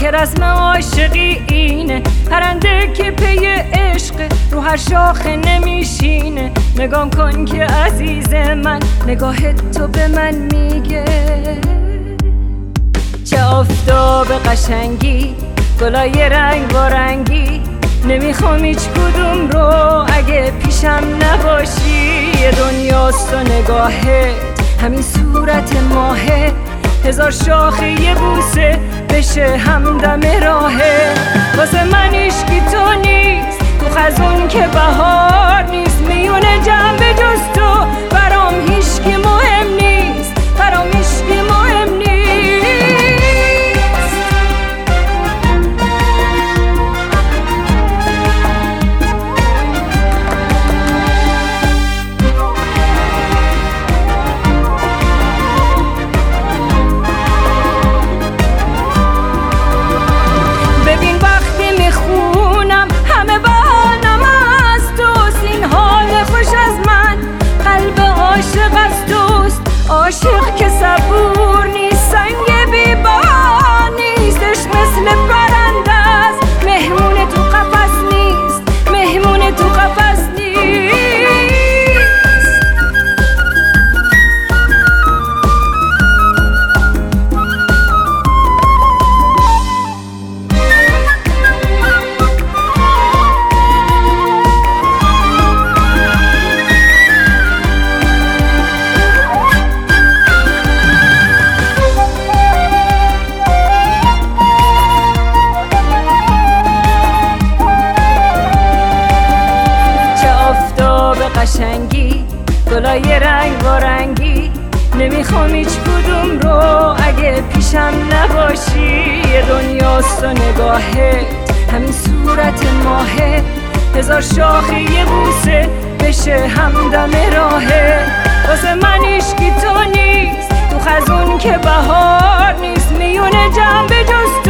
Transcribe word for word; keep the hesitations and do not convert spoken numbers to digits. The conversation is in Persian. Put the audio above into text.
که رسم عاشقی اینه، پرنده که پی عشق رو هر شاخه نمیشینه. نگام کن که عزیز من، نگاه تو به من میگه چه آفتاب قشنگی، گلای رنگ بارنگی. نمیخوام هیچ کدوم رو اگه پیشم نباشی. یه دنیاست و نگاهت همین صورت ماهه، هزار شاخه یه بوسه بشه همدم راهه. واسه من عشقی تو نیست، تو خزون که بهار نیست. میونه جمع به جز تو برام هیچکی مهم نیست، برام هیچکی مهم نیست. عاشق که صبور نیست، سنگ بی بار نیست. عشق مثل پرنده است، مهمون تو قفس نیست، مهمون تو قفس نیست. قشنگی، گلای رنگ بارنگی. نمیخوام هیچ کدوم رو اگه پیشم نباشی. یه دنیاست و نگاهت همین صورت ماهه، هزار شاخه یه بوسه بشه همدم راهه. واسه من عشقی تو نیست، تو خزون که بهار نیست. میونه جمع به جز